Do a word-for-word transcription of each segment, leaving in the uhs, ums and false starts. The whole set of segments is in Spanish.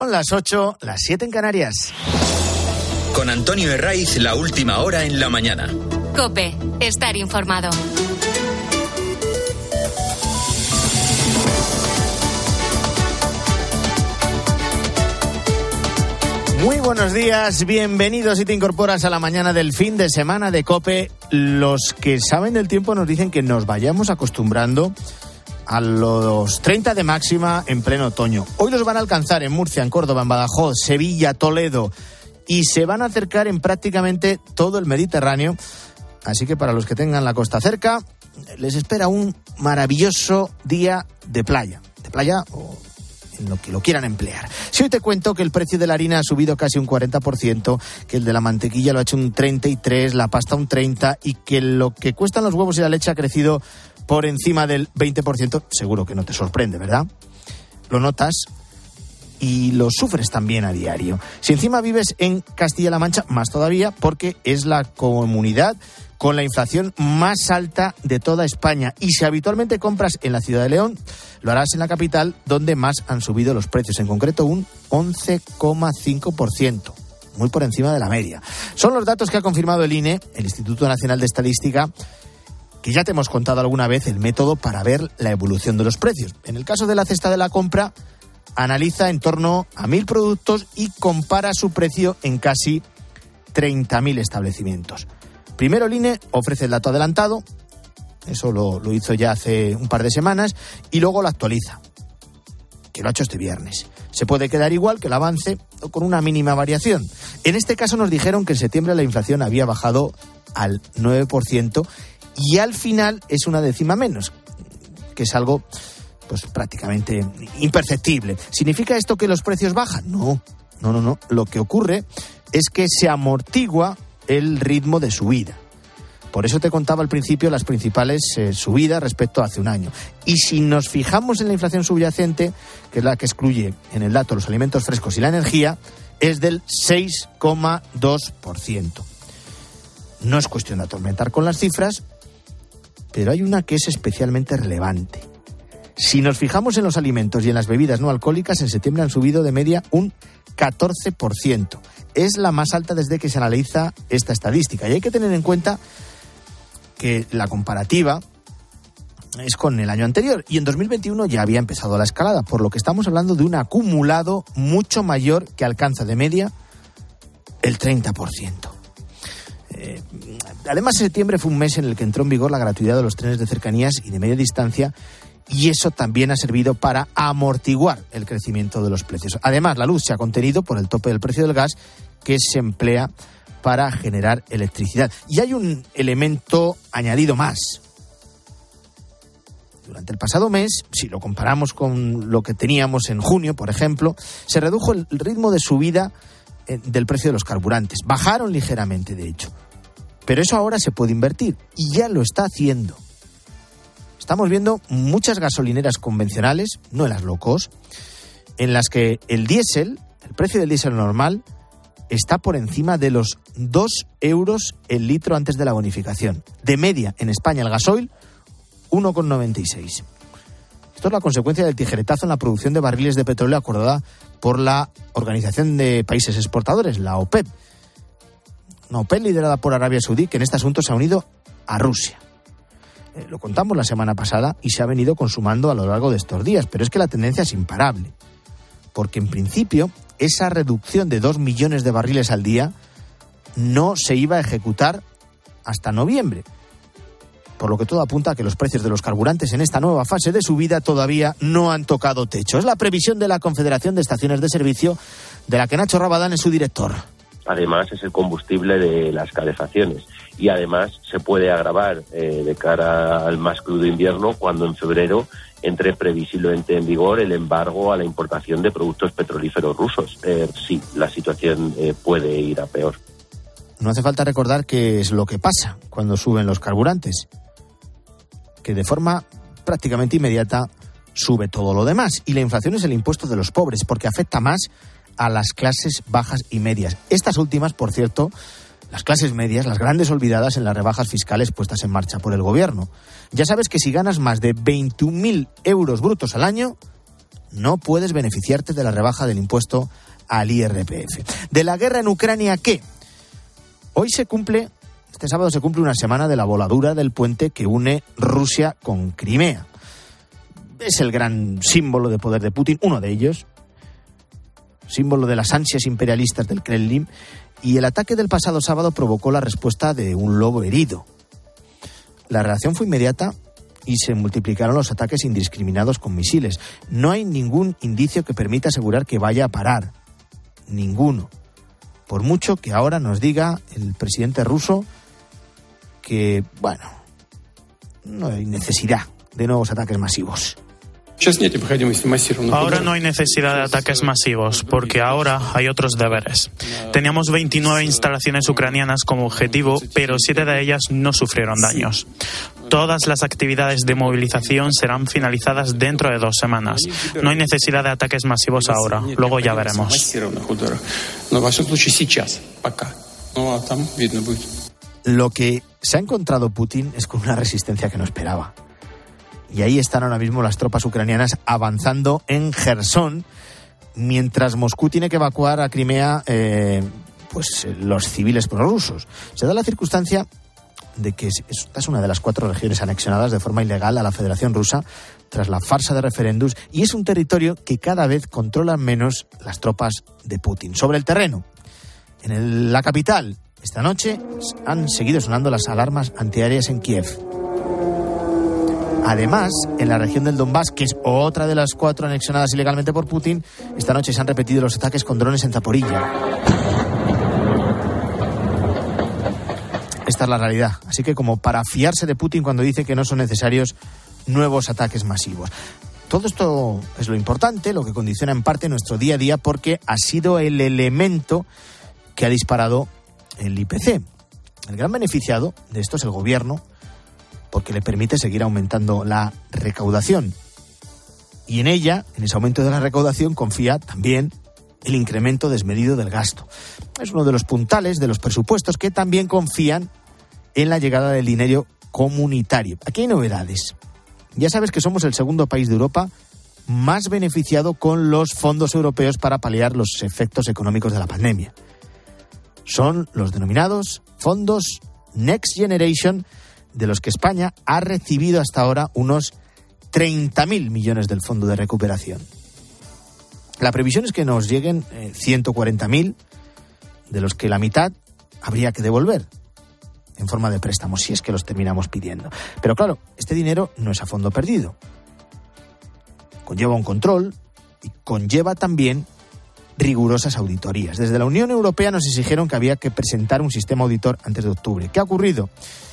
Son las ocho, las siete en Canarias. Con Antonio Herraiz, la última hora en la mañana. COPE, estar informado. Muy buenos días, bienvenidos si te incorporas a la mañana del fin de semana de COPE. Los que saben del tiempo nos dicen que nos vayamos acostumbrando a los treinta de máxima en pleno otoño. Hoy los van a alcanzar en Murcia, en Córdoba, en Badajoz, Sevilla, Toledo, y se van a acercar en prácticamente todo el Mediterráneo. Así que para los que tengan la costa cerca, les espera un maravilloso día de playa. De playa o en lo que lo quieran emplear. Si hoy te cuento que el precio de la harina ha subido casi un cuarenta por ciento, que el de la mantequilla lo ha hecho un treinta y tres por ciento, la pasta un treinta por ciento y que lo que cuestan los huevos y la leche ha crecido por encima del veinte por ciento, seguro que no te sorprende, ¿verdad? Lo notas y lo sufres también a diario. Si encima vives en Castilla-La Mancha, más todavía, porque es la comunidad con la inflación más alta de toda España. Y si habitualmente compras en la ciudad de León, lo harás en la capital, donde más han subido los precios, en concreto un once coma cinco por ciento, muy por encima de la media. Son los datos que ha confirmado el I N E, el Instituto Nacional de Estadística, que ya te hemos contado alguna vez el método para ver la evolución de los precios. En el caso de la cesta de la compra, analiza en torno a mil productos y compara su precio en casi treinta mil establecimientos. Primero el I N E ofrece el dato adelantado, eso lo, lo hizo ya hace un par de semanas, y luego lo actualiza, que lo ha hecho este viernes. Se puede quedar igual que el avance o con una mínima variación. En este caso nos dijeron que en septiembre la inflación había bajado al nueve por ciento y al final es una décima menos, que es algo pues prácticamente imperceptible. ¿Significa esto que los precios bajan? No, no, no, no. Lo que ocurre es que se amortigua el ritmo de subida. Por eso te contaba al principio las principales eh, subidas respecto a hace un año. Y si nos fijamos en la inflación subyacente, que es la que excluye en el dato los alimentos frescos y la energía, es del seis coma dos por ciento. No es cuestión de atormentar con las cifras, pero hay una que es especialmente relevante. Si nos fijamos en los alimentos y en las bebidas no alcohólicas, en septiembre han subido de media un catorce por ciento. Es la más alta desde que se analiza esta estadística. Y hay que tener en cuenta que la comparativa es con el año anterior. Y en dos mil veintiuno ya había empezado la escalada, por lo que estamos hablando de un acumulado mucho mayor que alcanza de media el treinta por ciento. Eh, además, septiembre fue un mes en el que entró en vigor la gratuidad de los trenes de cercanías y de media distancia, y eso también ha servido para amortiguar el crecimiento de los precios. Además, la luz se ha contenido por el tope del precio del gas que se emplea para generar electricidad. Y hay un elemento añadido más. Durante el pasado mes, si lo comparamos con lo que teníamos en junio, por ejemplo, se redujo el ritmo de subida del precio de los carburantes. Bajaron ligeramente, de hecho. Pero eso ahora se puede invertir y ya lo está haciendo. Estamos viendo muchas gasolineras convencionales, no en las low cost, en las que el diésel, el precio del diésel normal, está por encima de los dos euros el litro antes de la bonificación. De media, en España, el gasoil, uno coma noventa y seis. Esto es la consecuencia del tijeretazo en la producción de barriles de petróleo acordada por la Organización de Países Exportadores, la OPEP. Una OPEP liderada por Arabia Saudí, que en este asunto se ha unido a Rusia. Lo contamos la semana pasada y se ha venido consumando a lo largo de estos días, pero es que la tendencia es imparable, porque en principio esa reducción de dos millones de barriles al día no se iba a ejecutar hasta noviembre, por lo que todo apunta a que los precios de los carburantes en esta nueva fase de subida todavía no han tocado techo. Es la previsión de la Confederación de Estaciones de Servicio, de la que Nacho Rabadán es su director. Además, es el combustible de las calefacciones y además se puede agravar eh, de cara al más crudo invierno cuando en febrero entre previsiblemente en vigor el embargo a la importación de productos petrolíferos rusos. Eh, sí, la situación eh, puede ir a peor. No hace falta recordar qué es lo que pasa cuando suben los carburantes, que de forma prácticamente inmediata sube todo lo demás. Y la inflación es el impuesto de los pobres, porque afecta más a las clases bajas y medias. Estas últimas, por cierto, las clases medias, las grandes olvidadas en las rebajas fiscales puestas en marcha por el gobierno. Ya sabes que si ganas más de veintiún mil euros brutos al año, no puedes beneficiarte de la rebaja del impuesto al I R P F. ¿De la guerra en Ucrania qué? Hoy se cumple, este sábado se cumple una semana de la voladura del puente que une Rusia con Crimea. Es el gran símbolo de poder de Putin, uno de ellos, símbolo de las ansias imperialistas del Kremlin, y el ataque del pasado sábado provocó la respuesta de un lobo herido. La reacción fue inmediata y se multiplicaron los ataques indiscriminados con misiles. No hay ningún indicio que permita asegurar que vaya a parar. Ninguno. Por mucho que ahora nos diga el presidente ruso que, bueno, no hay necesidad de nuevos ataques masivos. Ahora no hay necesidad de ataques masivos, porque ahora hay otros deberes. Teníamos veintinueve instalaciones ucranianas como objetivo, pero siete de ellas no sufrieron daños. Todas las actividades de movilización serán finalizadas dentro de dos semanas. No hay necesidad de ataques masivos ahora, luego ya veremos. Lo que se ha encontrado Putin es con una resistencia que no esperaba. Y ahí están ahora mismo las tropas ucranianas avanzando en Jersón, mientras Moscú tiene que evacuar a Crimea eh, pues los civiles prorrusos. Se da la circunstancia de que esta es una de las cuatro regiones anexionadas de forma ilegal a la Federación Rusa tras la farsa de referéndums, y es un territorio que cada vez controlan menos las tropas de Putin. Sobre el terreno, en el, la capital, esta noche han seguido sonando las alarmas antiaéreas en Kiev. Además, en la región del Donbass, que es otra de las cuatro anexionadas ilegalmente por Putin, esta noche se han repetido los ataques con drones en Zaporilla. Esta es la realidad. Así que como para fiarse de Putin cuando dice que no son necesarios nuevos ataques masivos. Todo esto es lo importante, lo que condiciona en parte nuestro día a día, porque ha sido el elemento que ha disparado el I P C. El gran beneficiado de esto es el gobierno, porque le permite seguir aumentando la recaudación. Y en ella, en ese aumento de la recaudación, confía también el incremento desmedido del gasto. Es uno de los puntales de los presupuestos que también confían en la llegada del dinero comunitario. Aquí hay novedades. Ya sabes que somos el segundo país de Europa más beneficiado con los fondos europeos para paliar los efectos económicos de la pandemia. Son los denominados fondos Next Generation, de los que España ha recibido hasta ahora unos treinta mil millones del Fondo de Recuperación. La previsión es que nos lleguen eh, ciento cuarenta mil, de los que la mitad habría que devolver en forma de préstamos, si es que los terminamos pidiendo. Pero claro, este dinero no es a fondo perdido. Conlleva un control y conlleva también rigurosas auditorías. Desde la Unión Europea nos exigieron que había que presentar un sistema auditor antes de octubre. ¿Qué ha ocurrido?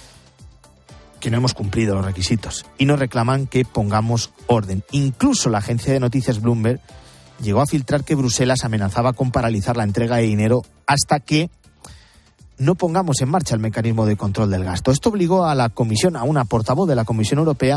Que no hemos cumplido los requisitos y nos reclaman que pongamos orden. Incluso la agencia de noticias Bloomberg llegó a filtrar que Bruselas amenazaba con paralizar la entrega de dinero hasta que no pongamos en marcha el mecanismo de control del gasto. Esto obligó a la Comisión, a una portavoz de la Comisión Europea,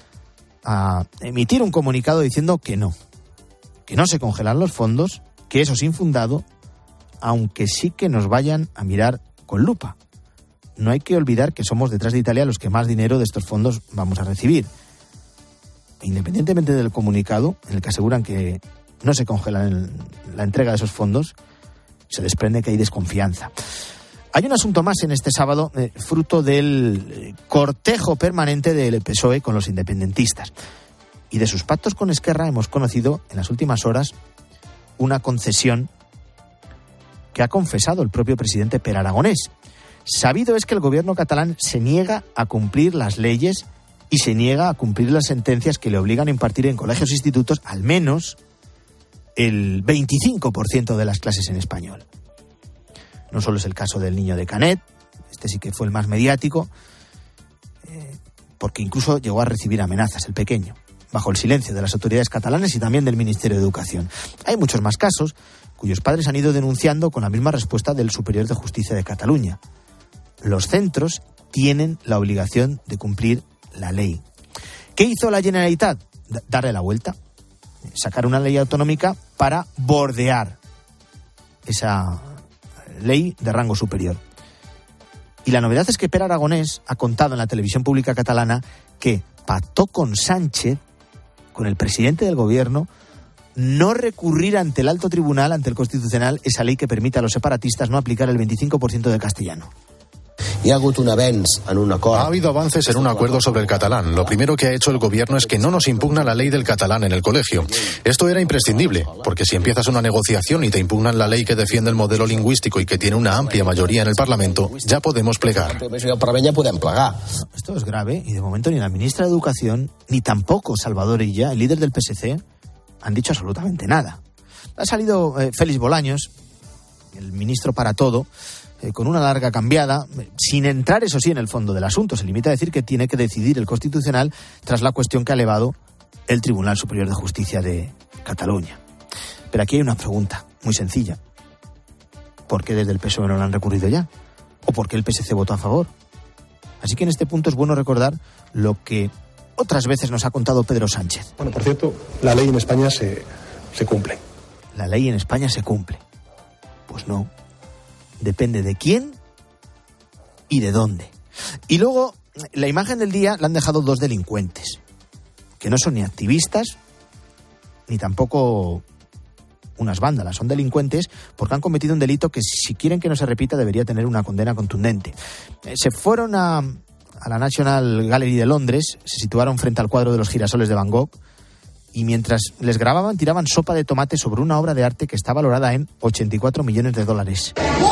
a emitir un comunicado diciendo que no, que no se congelan los fondos, que eso es infundado, aunque sí que nos vayan a mirar con lupa. No hay que olvidar que somos detrás de Italia los que más dinero de estos fondos vamos a recibir. Independientemente del comunicado, en el que aseguran que no se congelan la entrega de esos fondos, se desprende que hay desconfianza. Hay un asunto más en este sábado, eh, fruto del cortejo permanente del P S O E con los independentistas. Y de sus pactos con Esquerra hemos conocido en las últimas horas una concesión que ha confesado el propio presidente Pere Aragonés. Sabido es que el gobierno catalán se niega a cumplir las leyes y se niega a cumplir las sentencias que le obligan a impartir en colegios e institutos al menos el veinticinco por ciento de las clases en español. No solo es el caso del niño de Canet, este sí que fue el más mediático, eh, porque incluso llegó a recibir amenazas, el pequeño, bajo el silencio de las autoridades catalanas y también del Ministerio de Educación. Hay muchos más casos cuyos padres han ido denunciando con la misma respuesta del Superior de Justicia de Cataluña. Los centros tienen la obligación de cumplir la ley. ¿Qué hizo la Generalitat? D- darle la vuelta, sacar una ley autonómica para bordear esa ley de rango superior. Y la novedad es que Pere Aragonés ha contado en la televisión pública catalana que pactó con Sánchez, con el presidente del gobierno, no recurrir ante el alto tribunal, ante el Constitucional, esa ley que permite a los separatistas no aplicar el veinticinco por ciento del castellano. Hi ha hagut un avenç en un acord. Ha habido avances en un acuerdo sobre el catalán. Lo primero que ha hecho el gobierno es que no nos impugna la ley del catalán en el colegio. Esto era imprescindible, porque si empiezas una negociación y te impugnan la ley que defiende el modelo lingüístico y que tiene una amplia mayoría en el Parlamento, ya podemos plegar. Ya podem plegar. Esto es grave y de momento ni la ministra de Educación ni tampoco Salvador Illa, el líder del P S C, han dicho absolutamente nada. Ha salido eh, Félix Bolaños, el ministro para todo, eh, con una larga cambiada, eh, sin entrar, eso sí, en el fondo del asunto. Se limita a decir que tiene que decidir el Constitucional tras la cuestión que ha elevado el Tribunal Superior de Justicia de Cataluña. Pero aquí hay una pregunta muy sencilla. ¿Por qué desde el P S O E no lo han recurrido ya? ¿O por qué el P S C votó a favor? Así que en este punto es bueno recordar lo que otras veces nos ha contado Pedro Sánchez. Bueno, por cierto, la ley en España se, se cumple. La ley en España se cumple. Pues no. Depende de quién y de dónde. Y luego, la imagen del día la han dejado dos delincuentes, que no son ni activistas, ni tampoco unas vándalas. Son delincuentes porque han cometido un delito que, si quieren que no se repita, debería tener una condena contundente. Eh, se fueron a... a la National Gallery de Londres, se situaron frente al cuadro de los girasoles de Van Gogh y mientras les grababan tiraban sopa de tomate sobre una obra de arte que está valorada en ochenta y cuatro millones de dólares.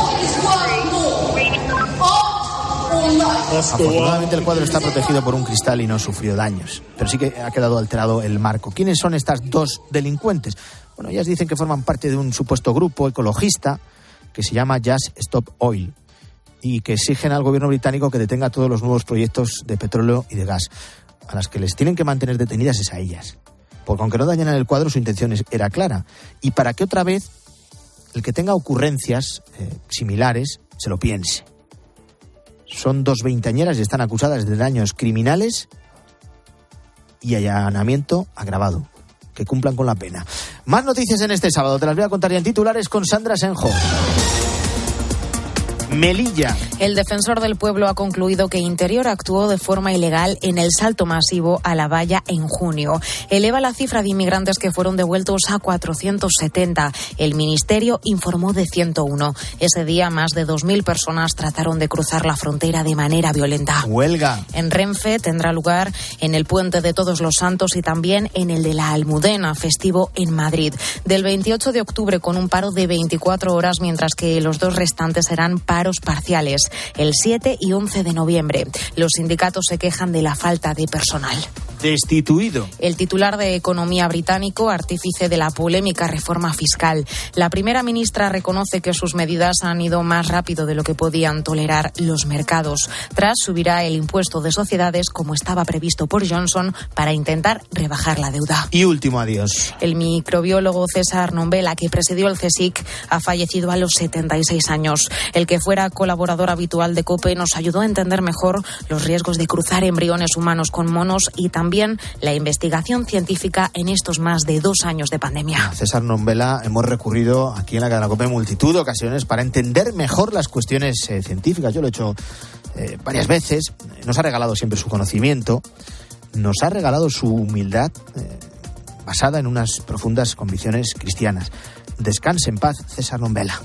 Afortunadamente el cuadro está protegido por un cristal y no sufrió daños, pero sí que ha quedado alterado el marco. ¿Quiénes son estas dos delincuentes? Bueno, ellas dicen que forman parte de un supuesto grupo ecologista que se llama Just Stop Oil y que exigen al gobierno británico que detenga todos los nuevos proyectos de petróleo y de gas. A las que les tienen que mantener detenidas es a ellas. Porque aunque no dañaran el cuadro, su intención era clara. Y para que otra vez el que tenga ocurrencias eh, similares se lo piense. Son dos veinteañeras y están acusadas de daños criminales y allanamiento agravado. Que cumplan con la pena. Más noticias en este sábado. Te las voy a contar ya en titulares con Sandra Senjo. Melilla. El defensor del pueblo ha concluido que Interior actuó de forma ilegal en el salto masivo a la valla en junio. Eleva la cifra de inmigrantes que fueron devueltos a cuatrocientos setenta. El Ministerio informó de ciento uno. Ese día más de dos mil personas trataron de cruzar la frontera de manera violenta. Huelga. En Renfe tendrá lugar en el Puente de Todos los Santos y también en el de la Almudena, festivo en Madrid. Del veintiocho de octubre con un paro de veinticuatro horas, mientras que los dos restantes serán paros parciales, el siete y once de noviembre. Los sindicatos se quejan de la falta de personal. Destituido. El titular de Economía británico, artífice de la polémica reforma fiscal. La primera ministra reconoce que sus medidas han ido más rápido de lo que podían tolerar los mercados. Tras subirá el impuesto de sociedades como estaba previsto por Johnson para intentar rebajar la deuda. Y último adiós. El microbiólogo César Nombela, que presidió el CSIC, ha fallecido a los setenta y seis años. El que fuera colaborador habitual de COPE nos ayudó a entender mejor los riesgos de cruzar embriones humanos con monos y también También la investigación científica en estos más de dos años de pandemia. César Nombela, hemos recurrido aquí en la cadena COPE en multitud de ocasiones para entender mejor las cuestiones eh, científicas. Yo lo he hecho eh, varias veces. Nos ha regalado siempre su conocimiento, nos ha regalado su humildad eh, basada en unas profundas convicciones cristianas. Descanse en paz, César Nombela.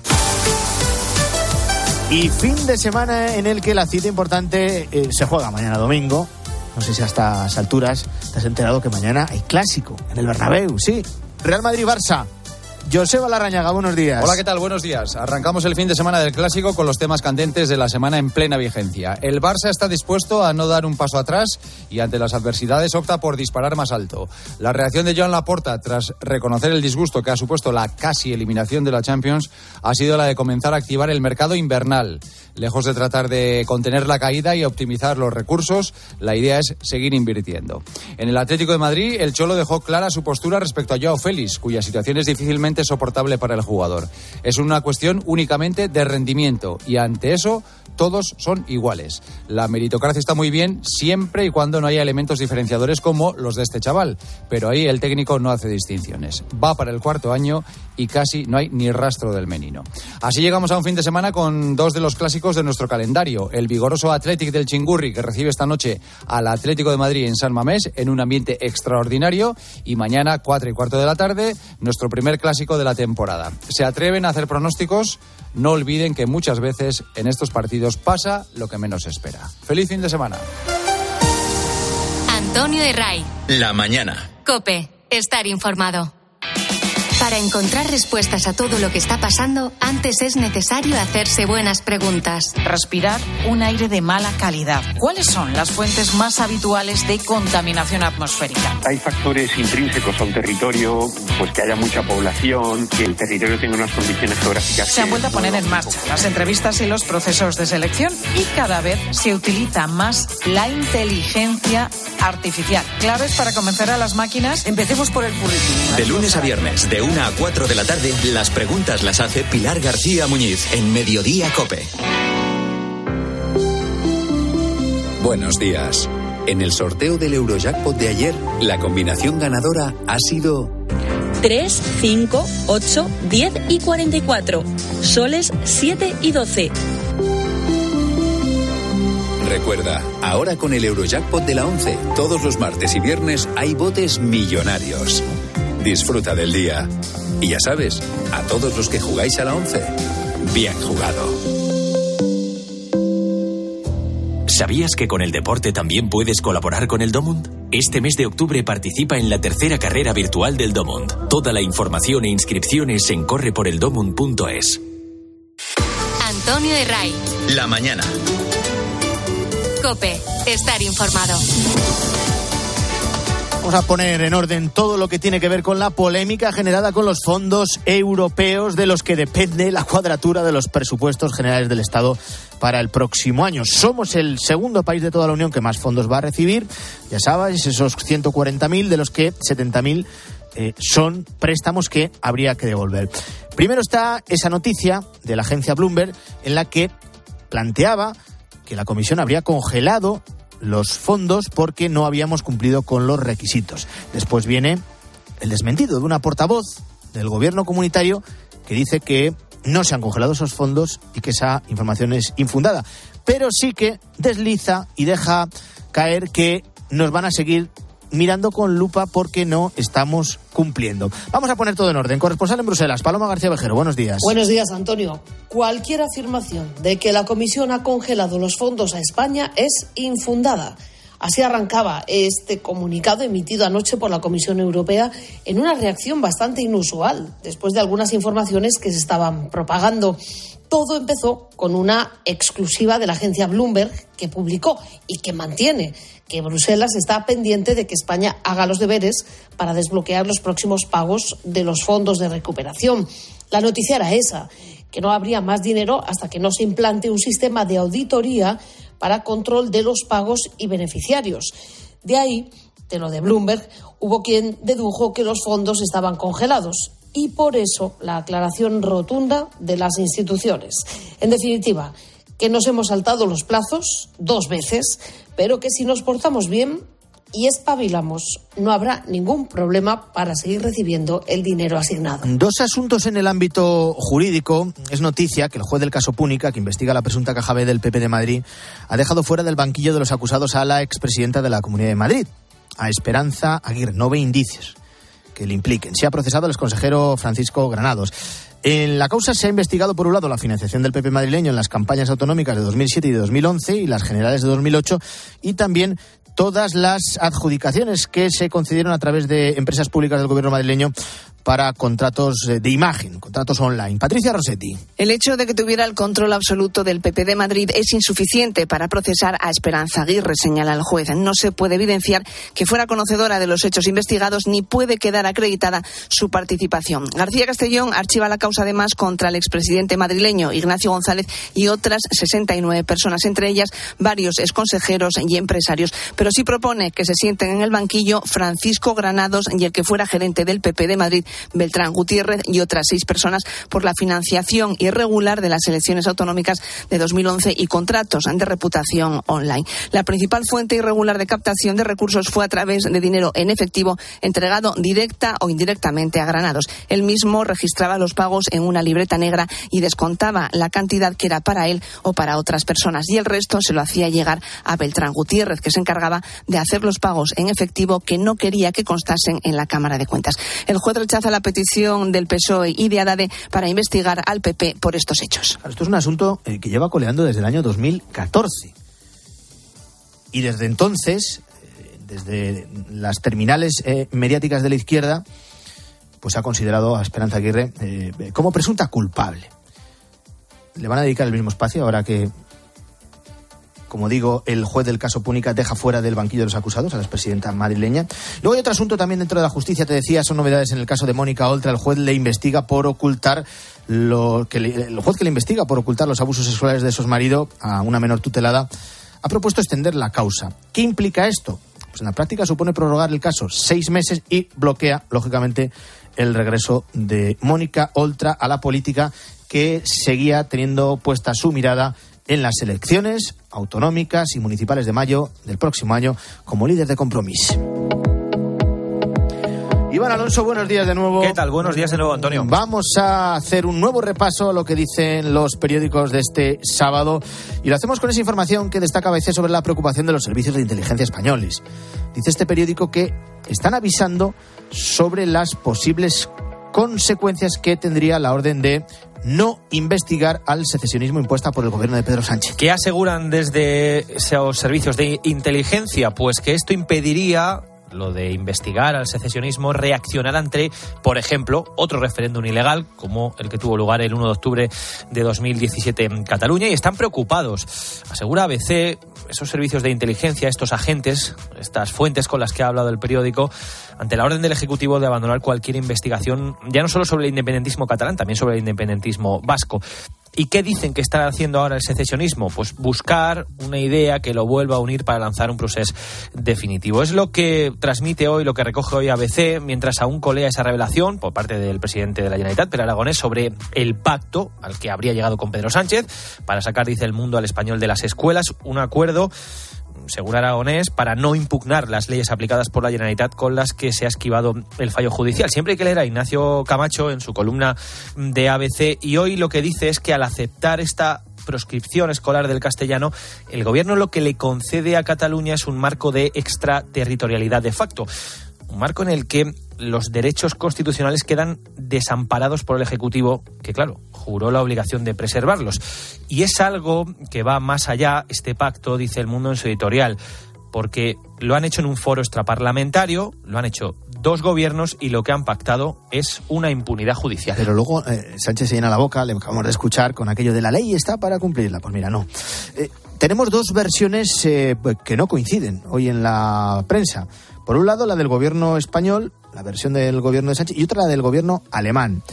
Y fin de semana en el que la cita importante eh, se juega mañana domingo. No sé si a estas alturas te has enterado que mañana hay clásico en el Bernabéu, sí. Real Madrid-Barça. Joseba Larrañaga, buenos días. Hola, ¿qué tal? Buenos días. Arrancamos el fin de semana del Clásico con los temas candentes de la semana en plena vigencia. El Barça está dispuesto a no dar un paso atrás y ante las adversidades opta por disparar más alto. La reacción de Joan Laporta tras reconocer el disgusto que ha supuesto la casi eliminación de la Champions ha sido la de comenzar a activar el mercado invernal. Lejos de tratar de contener la caída y optimizar los recursos, la idea es seguir invirtiendo. En el Atlético de Madrid, el Cholo dejó clara su postura respecto a Joao Félix, cuya situación es difícilmente soportable para el jugador. Es una cuestión únicamente de rendimiento y ante eso todos son iguales. La meritocracia está muy bien siempre y cuando no haya elementos diferenciadores como los de este chaval, pero ahí el técnico no hace distinciones. Va para el cuarto año y casi no hay ni rastro del menino. Así llegamos a un fin de semana con dos de los clásicos de nuestro calendario. El vigoroso Athletic del Chingurri, que recibe esta noche al Atlético de Madrid en San Mamés en un ambiente extraordinario, y mañana, cuatro y cuarto de la tarde, nuestro primer clásico de la temporada. ¿Se atreven a hacer pronósticos? No olviden que muchas veces en estos partidos pasa lo que menos se espera. ¡Feliz fin de semana! Antonio Herray. La mañana. COPE. Estar informado. Para encontrar respuestas a todo lo que está pasando, antes es necesario hacerse buenas preguntas. Respirar un aire de mala calidad. ¿Cuáles son las fuentes más habituales de contaminación atmosférica? Hay factores intrínsecos a un territorio, pues que haya mucha población, que el territorio tenga unas condiciones geográficas. Se han vuelto a poner en marcha las entrevistas y los procesos de selección y cada vez se utiliza más la inteligencia artificial. Claves para convencer a las máquinas. Empecemos por el currículum. De lunes a viernes, de una a cuatro de la tarde, las preguntas las hace Pilar García Muñiz en Mediodía COPE. Buenos días. En el sorteo del Eurojackpot de ayer, la combinación ganadora ha sido tres, cinco, ocho, diez y cuarenta y cuatro. Soles siete y doce. Recuerda, ahora con el Eurojackpot de la once, todos los martes y viernes hay botes millonarios. Disfruta del día. Y ya sabes, a todos los que jugáis a la once, bien jugado. ¿Sabías que con el deporte también puedes colaborar con el Domund? Este mes de octubre participa en la tercera carrera virtual del Domund. Toda la información e inscripciones en corre por el domund punto es. Antonio Herray. La mañana. COPE. Estar informado. Vamos a poner en orden todo lo que tiene que ver con la polémica generada con los fondos europeos de los que depende la cuadratura de los presupuestos generales del Estado para el próximo año. Somos el segundo país de toda la Unión que más fondos va a recibir. Ya sabes, esos ciento cuarenta mil, de los que setenta mil eh, son préstamos que habría que devolver. Primero está esa noticia de la agencia Bloomberg en la que planteaba que la Comisión habría congelado los fondos porque no habíamos cumplido con los requisitos. Después viene el desmentido de una portavoz del gobierno comunitario que dice que no se han congelado esos fondos y que esa información es infundada. Pero sí que desliza y deja caer que nos van a seguir mirando con lupa porque no estamos cumpliendo. Vamos a poner todo en orden. Corresponsal en Bruselas, Paloma García Vejero, buenos días. Buenos días, Antonio. Cualquier afirmación de que la Comisión ha congelado los fondos a España es infundada. Así arrancaba este comunicado emitido anoche por la Comisión Europea en una reacción bastante inusual, después de algunas informaciones que se estaban propagando. Todo empezó con una exclusiva de la agencia Bloomberg que publicó y que mantiene que Bruselas está pendiente de que España haga los deberes para desbloquear los próximos pagos de los fondos de recuperación. La noticia era esa, que no habría más dinero hasta que no se implante un sistema de auditoría para control de los pagos y beneficiarios. De ahí, de lo de Bloomberg, hubo quien dedujo que los fondos estaban congelados. Y por eso la aclaración rotunda de las instituciones. En definitiva, que nos hemos saltado los plazos dos veces, pero que si nos portamos bien y espabilamos, no habrá ningún problema para seguir recibiendo el dinero asignado. Dos asuntos en el ámbito jurídico. Es noticia que el juez del caso Púnica, que investiga la presunta caja B del P P de Madrid, ha dejado fuera del banquillo de los acusados a la expresidenta de la Comunidad de Madrid, a Esperanza Aguirre. No ve indicios que le impliquen. Se ha procesado al exconsejero Francisco Granados. En la causa se ha investigado, por un lado, la financiación del P P madrileño en las campañas autonómicas de dos mil siete y de dos mil once y las generales de dos mil ocho, y también todas las adjudicaciones que se concedieron a través de empresas públicas del gobierno madrileño para contratos de imagen, contratos online. Patricia Rossetti. El hecho de que tuviera el control absoluto del P P de Madrid es insuficiente para procesar a Esperanza Aguirre, señala el juez. No se puede evidenciar que fuera conocedora de los hechos investigados ni puede quedar acreditada su participación. García Castellón archiva la causa además contra el expresidente madrileño Ignacio González y otras sesenta y nueve personas, entre ellas varios exconsejeros y empresarios. Pero sí propone que se sienten en el banquillo Francisco Granados y el que fuera gerente del P P de Madrid, Beltrán Gutiérrez y otras seis personas por la financiación irregular de las elecciones autonómicas de dos mil once y contratos de reputación online. La principal fuente irregular de captación de recursos fue a través de dinero en efectivo entregado directa o indirectamente a Granados. Él mismo registraba los pagos en una libreta negra y descontaba la cantidad que era para él o para otras personas, y el resto se lo hacía llegar a Beltrán Gutiérrez, que se encargaba de hacer los pagos en efectivo que no quería que constasen en la Cámara de Cuentas. El juez rechaza la petición del P S O E y de Haddad para investigar al P P por estos hechos. Esto es un asunto que lleva coleando desde el año dos mil catorce. Y desde entonces, desde las terminales eh, mediáticas de la izquierda, pues ha considerado a Esperanza Aguirre eh, como presunta culpable. Le van a dedicar el mismo espacio ahora que, como digo, el juez del caso Púnica deja fuera del banquillo de los acusados a la expresidenta madrileña. Luego hay otro asunto también dentro de la justicia, te decía, son novedades en el caso de Mónica Oltra. El juez le investiga por ocultar lo que le, el juez que le investiga por ocultar los abusos sexuales de su marido a una menor tutelada ha propuesto extender la causa. ¿Qué implica esto? Pues en la práctica supone prorrogar el caso seis meses y bloquea, lógicamente, el regreso de Mónica Oltra a la política, que seguía teniendo puesta su mirada en las elecciones autonómicas y municipales de mayo del próximo año como líder de Compromís. Iván Alonso, buenos días de nuevo. ¿Qué tal? Buenos días de nuevo, Antonio. Vamos a hacer un nuevo repaso a lo que dicen los periódicos de este sábado, y lo hacemos con esa información que destaca A B C sobre la preocupación de los servicios de inteligencia españoles. Dice este periódico que están avisando sobre las posibles consecuencias que tendría la orden de no investigar al secesionismo impuesta por el gobierno de Pedro Sánchez. ¿Qué aseguran desde esos servicios de inteligencia? Pues que esto impediría, lo de investigar al secesionismo, reaccionar ante, por ejemplo, otro referéndum ilegal como el que tuvo lugar el uno de octubre de dos mil diecisiete en Cataluña, y están preocupados. Asegura A B C, esos servicios de inteligencia, estos agentes, estas fuentes con las que ha hablado el periódico, ante la orden del Ejecutivo de abandonar cualquier investigación, ya no solo sobre el independentismo catalán, también sobre el independentismo vasco. ¿Y qué dicen que está haciendo ahora el secesionismo? Pues buscar una idea que lo vuelva a unir para lanzar un procés definitivo. Es lo que transmite hoy, lo que recoge hoy A B C, mientras aún colea esa revelación por parte del presidente de la Generalitat, Pere Aragonés, sobre el pacto al que habría llegado con Pedro Sánchez para sacar, dice El Mundo, al español de las escuelas, un acuerdo, según Aragonés, para no impugnar las leyes aplicadas por la Generalitat con las que se ha esquivado el fallo judicial. Siempre hay que leer a Ignacio Camacho en su columna de A B C, y hoy lo que dice es que al aceptar esta proscripción escolar del castellano, el gobierno lo que le concede a Cataluña es un marco de extraterritorialidad de facto. Un marco en el que los derechos constitucionales quedan desamparados por el Ejecutivo, que claro, juró la obligación de preservarlos. Y es algo que va más allá, este pacto, dice El Mundo en su editorial, porque lo han hecho en un foro extraparlamentario, lo han hecho dos gobiernos, y lo que han pactado es una impunidad judicial. Pero luego eh, Sánchez se llena la boca, le acabamos de escuchar, con aquello de la ley está para cumplirla. Pues mira, no. Eh, tenemos dos versiones eh, que no coinciden hoy en la prensa. Por un lado, la del gobierno español, la versión del gobierno de Sánchez, y otra la del gobierno alemán.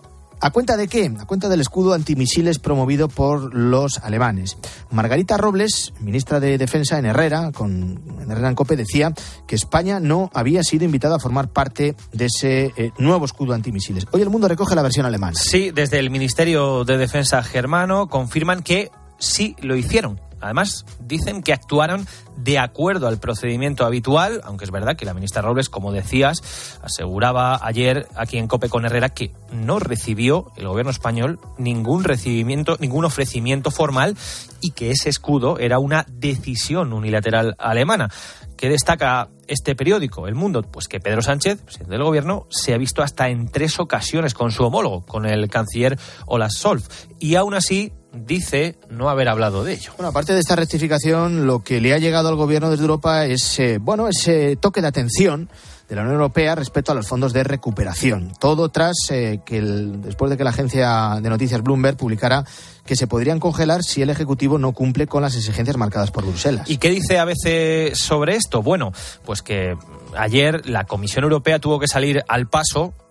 ¿A cuenta de qué? A cuenta del escudo antimisiles promovido por los alemanes. Margarita Robles, ministra de Defensa en Herrera, con en Herrera en COPE, decía que España no había sido invitada a formar parte de ese eh, nuevo escudo antimisiles. Hoy El Mundo recoge la versión alemana. Sí, desde el Ministerio de Defensa germano confirman que sí lo hicieron. Además, dicen que actuaron de acuerdo al procedimiento habitual, aunque es verdad que la ministra Robles, como decías, aseguraba ayer aquí en COPE con Herrera que no recibió el gobierno español ningún recibimiento, ningún ofrecimiento formal, y que ese escudo era una decisión unilateral alemana. ¿Qué destaca este periódico, El Mundo? Pues que Pedro Sánchez, presidente del gobierno, se ha visto hasta en tres ocasiones con su homólogo, con el canciller Olaf Scholz, y aún así dice no haber hablado de ello. Bueno, aparte de esta rectificación, lo que le ha llegado al gobierno desde Europa es, eh, bueno, ese toque de atención de la Unión Europea respecto a los fondos de recuperación. Todo tras eh, que el, después de que la agencia de noticias Bloomberg publicara que se podrían congelar si el Ejecutivo no cumple con las exigencias marcadas por Bruselas. ¿Y qué dice A B C sobre esto? Bueno, pues que ayer la Comisión Europea tuvo que salir al paso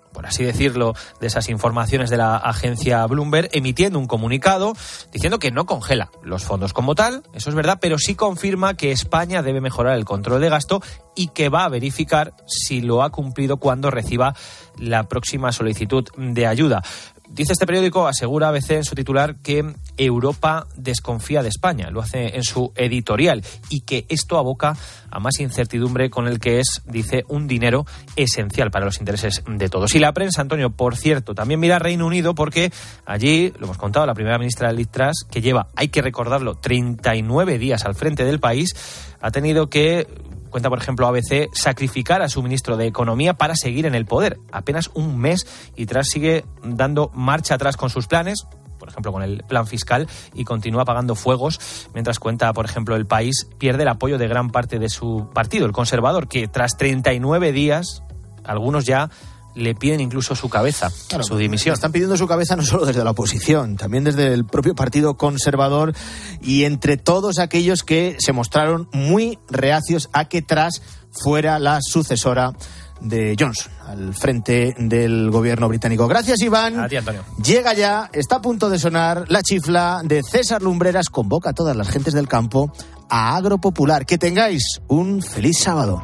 por así decirlo, de esas informaciones de la agencia Bloomberg, emitiendo un comunicado diciendo que no congela los fondos como tal, eso es verdad, pero sí confirma que España debe mejorar el control de gasto y que va a verificar si lo ha cumplido cuando reciba la próxima solicitud de ayuda. Dice este periódico, asegura A B C en su titular, que Europa desconfía de España, lo hace en su editorial, y que esto aboca a más incertidumbre con el que es, dice, un dinero esencial para los intereses de todos. Y la prensa, Antonio, por cierto, también mira a Reino Unido, porque allí, lo hemos contado, la primera ministra Liz Truss, que lleva, hay que recordarlo, treinta y nueve días al frente del país, ha tenido que, cuenta por ejemplo A B C, sacrificar a su ministro de Economía para seguir en el poder. Apenas un mes, y Truss sigue dando marcha atrás con sus planes, por ejemplo con el plan fiscal, y continúa apagando fuegos, mientras cuenta, por ejemplo, el país pierde el apoyo de gran parte de su partido, el Conservador, que tras treinta y nueve días, algunos ya le piden incluso su cabeza, claro, su dimisión. Están pidiendo su cabeza no solo desde la oposición, también desde el propio Partido Conservador, y entre todos aquellos que se mostraron muy reacios a que Truss fuera la sucesora de Johnson al frente del gobierno británico. Gracias, Iván. A ti, Antonio. Llega ya, está a punto de sonar la chifla de César Lumbreras. Convoca a todas las gentes del campo a Agropopular. Que tengáis un feliz sábado.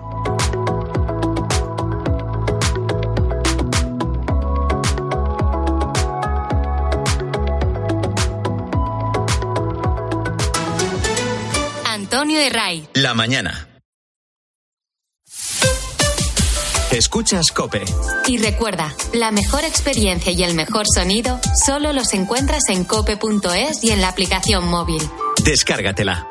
Antonio de Ray. La mañana. Escuchas COPE. Y recuerda, la mejor experiencia y el mejor sonido solo los encuentras en cope punto es y en la aplicación móvil. Descárgatela.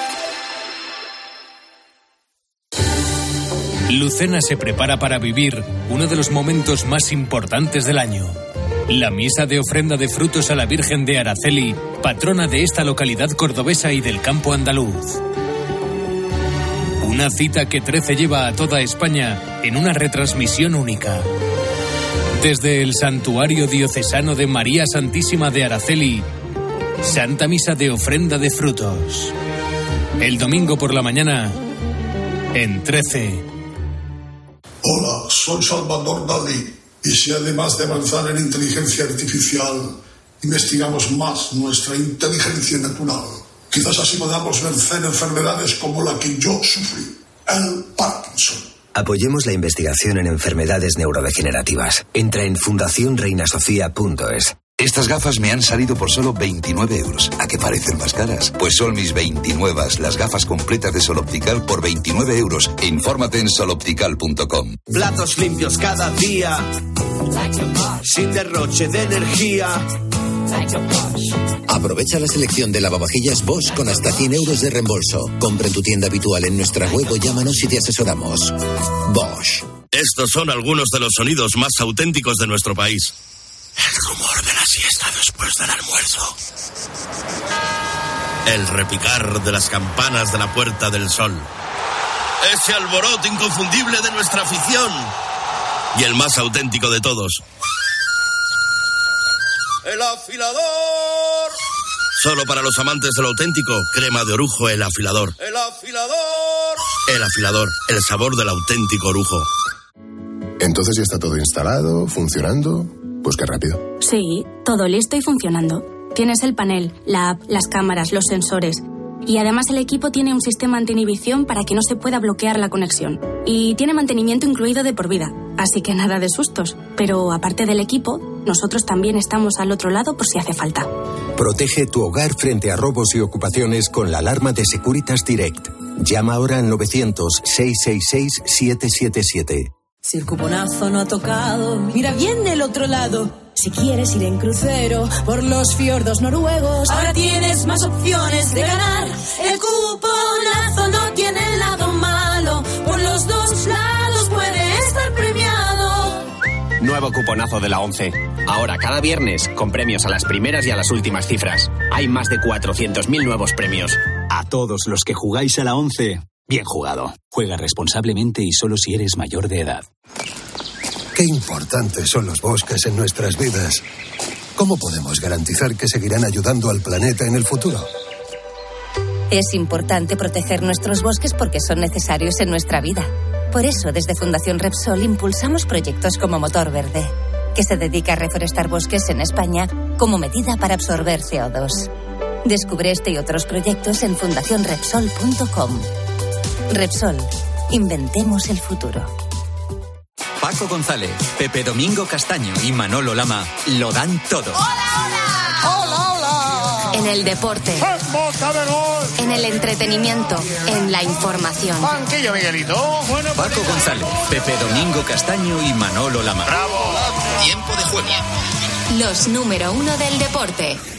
Lucena se prepara para vivir uno de los momentos más importantes del año. La misa de ofrenda de frutos a la Virgen de Araceli, patrona de esta localidad cordobesa y del campo andaluz. Una cita que Trece lleva a toda España en una retransmisión única. Desde el Santuario Diocesano de María Santísima de Araceli, Santa Misa de ofrenda de frutos. El domingo por la mañana, en Trece. Hola, soy Salvador Dalí. Y si además de avanzar en inteligencia artificial, investigamos más nuestra inteligencia natural, quizás así podamos vencer enfermedades como la que yo sufrí, el Parkinson. Apoyemos la investigación en enfermedades neurodegenerativas. Entra en fundación reina sofía punto es. Estas gafas me han salido por solo veintinueve euros. ¿A qué parecen más caras? Pues son mis veintinueve, las gafas completas de Sol Optical por veintinueve euros. Infórmate en sol optical punto com. Platos limpios cada día, sin derroche de energía. Aprovecha la selección de lavavajillas Bosch con hasta cien euros de reembolso. Compra en tu tienda habitual en nuestra web o llámanos y te asesoramos. Bosch. Estos son algunos de los sonidos más auténticos de nuestro país. El rumor de la siesta después del almuerzo. El repicar de las campanas de la Puerta del Sol. Ese alboroto inconfundible de nuestra afición. Y el más auténtico de todos. ¡El afilador! Solo para los amantes de lo auténtico, crema de orujo El Afilador. ¡El afilador! El Afilador, el sabor del auténtico orujo. Entonces ya está todo instalado, funcionando. Pues qué rápido. Sí, todo listo y funcionando. Tienes el panel, la app, las cámaras, los sensores. Y además el equipo tiene un sistema anti-inhibición para que no se pueda bloquear la conexión. Y tiene mantenimiento incluido de por vida. Así que nada de sustos. Pero aparte del equipo, nosotros también estamos al otro lado por si hace falta. Protege tu hogar frente a robos y ocupaciones con la alarma de Securitas Direct. Llama ahora al novecientos, seiscientos sesenta y seis, setecientos setenta y siete. Si el cuponazo no ha tocado, mira bien del otro lado. Si quieres ir en crucero por los fiordos noruegos, ahora tienes más opciones de ganar. El cuponazo no tiene el lado malo, por los dos lados puede estar premiado. Nuevo cuponazo de la ONCE. Ahora cada viernes con premios a las primeras y a las últimas cifras. Hay más de cuatrocientos mil nuevos premios. A todos los que jugáis a la ONCE, bien jugado. Juega responsablemente y solo si eres mayor de edad. Qué importantes son los bosques en nuestras vidas. ¿Cómo podemos garantizar que seguirán ayudando al planeta en el futuro? Es importante proteger nuestros bosques porque son necesarios en nuestra vida. Por eso, desde Fundación Repsol impulsamos proyectos como Motor Verde, que se dedica a reforestar bosques en España como medida para absorber C O dos. Descubre este y otros proyectos en fundación repsol punto com. Repsol, inventemos el futuro. Paco González, Pepe Domingo Castaño y Manolo Lama lo dan todo. En el deporte, en el entretenimiento, en la información. Banquillo, Miguelito. Bueno, Paco González, Pepe Domingo Castaño y Manolo Lama. Bravo. Tiempo de juego. Los número uno del deporte.